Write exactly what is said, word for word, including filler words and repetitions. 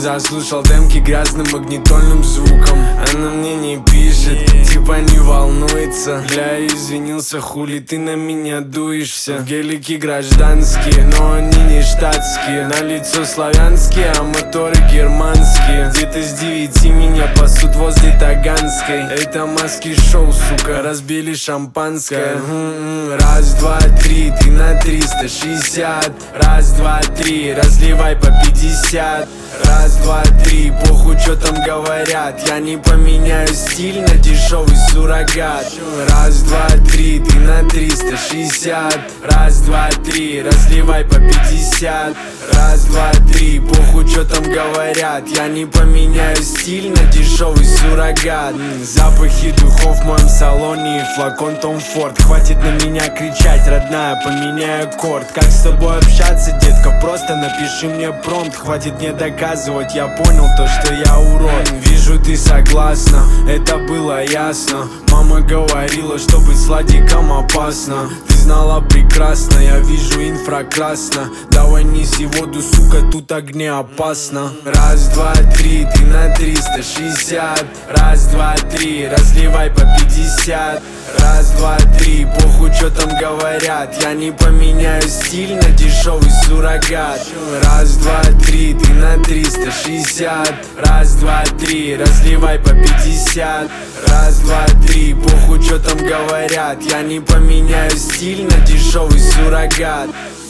Заслушал демки грязным магнитольным звуком. Она мне не пишет, типа не волнуется. Бля, извинился, хули ты на меня дуешься. Гелики гражданские, но они не штатские. На лицо славянские, а моторы германские. Где-то с девяти меня пасут возле Таганской. Это маски шоу, сука, разбили шампанское. М-м-м. Раз, два, три, ты на триста шестьдесят. Раз, два, три, разливай по пятьдесят. Раз, два, три, похуй, чё там говорят. Я не поменяю стиль на дешевый суррогат. Раз, два, три, ты на триста шестьдесят. Раз, два, три, разливай по пятьдесят. Раз, два, три, похуй, чё там говорят. Я не поменяю стиль на дешевый суррогат. Запахи духов в моем салоне и флакон Том Форд. Хватит на меня кричать, родная, поменяй аккорд. Как с тобой общаться, детка, просто напиши мне промпт. Хватит мне доказывать, я понял то, что я урод. Вижу, ты согласна, это было ясно. Мама говорила, что быть сладиком опасно. Ты знала прекрасно, я вижу инфракрасно. Давай неси воду, сука, тут огнеопасно. Раз, два, три, ты на триста шестьдесят. Раз, два, три, разливай по пятьдесят. Раз, два, три, похуй, чё там говорят. Я не поменяю стиль на дешевый суррогат. Раз, два, три, ты на триста шестьдесят. Раз, два, три, разливай по пятьдесят. Раз, два, три, похуй, чё там говорят. Я не поменяю стиль на дешевый суррогат.